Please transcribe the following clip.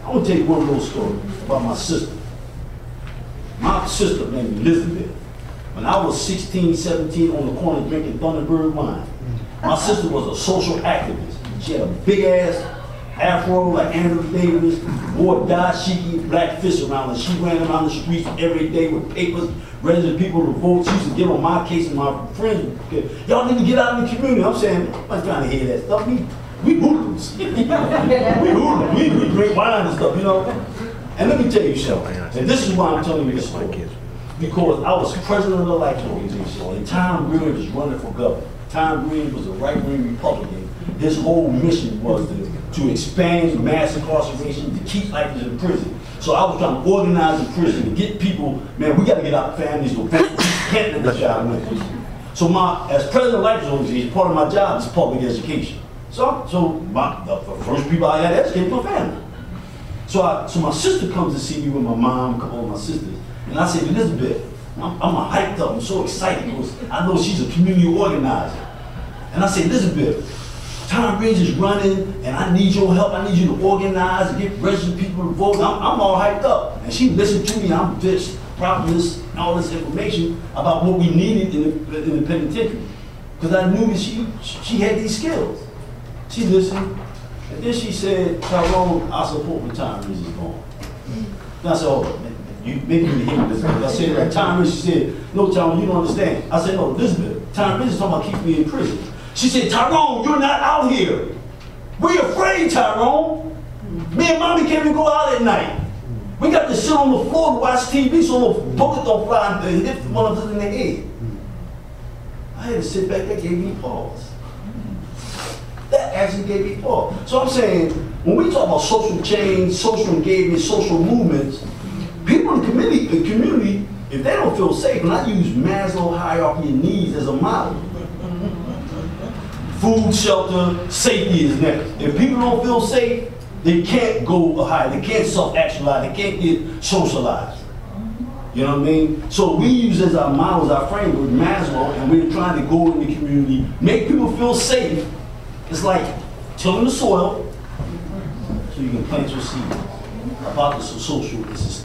I want to tell you one little story about my sister. My sister named Elizabeth. When I was 16, 17 on the corner drinking Thunderbird wine, my sister was a social activist. She had a big ass afro like Andrew Davis, wore dashiki black fists around her. She ran around the streets every day with papers, registering people to vote. She used to get on my case and my friends, y'all need to get out in the community. I'm saying, I'm not trying to hear that stuff. We hoodlums. We hoodlums. We drink wine and stuff, you know. And let me tell you something, and this is why I'm telling you this story. Because I was president of the Life Organization, and Tom Green was running for governor. Tom Green was a right-wing Republican. His whole mission was to expand mass incarceration, to keep lifers in prison. So I was trying to organize the prison, to get people, man, we got to get our families to vote. We can't let this child win. So as president of the Life Organization, part of my job is public education. So the first people I had to educate my family. So my sister comes to see me with my mom, a couple of my sisters, and I said, Elizabeth, I'm hyped up, I'm so excited because I know she's a community organizer. And I said, Elizabeth, Tom Ridge is running, and I need your help. I need you to organize and get registered people to vote. I'm all hyped up. And she listened to me, I'm this, promise, and all this information about what we needed in the penitentiary. Because I knew that she had these skills. She listened, and then she said, Tyrone, I support when Tom Ridge is gone. And I said, oh, maybe you hear this. I said, like, Tom Ridge, she said, no, Tyrone, you don't understand. I said, no, Elizabeth, Tom Ridge is talking about keeping me in prison. She said, Tyrone, you're not out here. We're afraid, Tyrone. Me and mommy can't even go out at night. We got to sit on the floor to watch TV so the bullet don't fly and hit one of us in the head. I had to sit back, that gave me pause. That actually gave me pause. So I'm saying, when we talk about social change, social engagement, social movements, people in the community, if they don't feel safe, and I use Maslow hierarchy of needs as a model. Food, shelter, safety is next. If people don't feel safe, they can't go higher, they can't self-actualize, they can't get socialized. You know what I mean? So we use as our models, our framework, Maslow, and we're trying to go in the community, make people feel safe. It's like tilling the soil so you can plant your seed. About the social, it's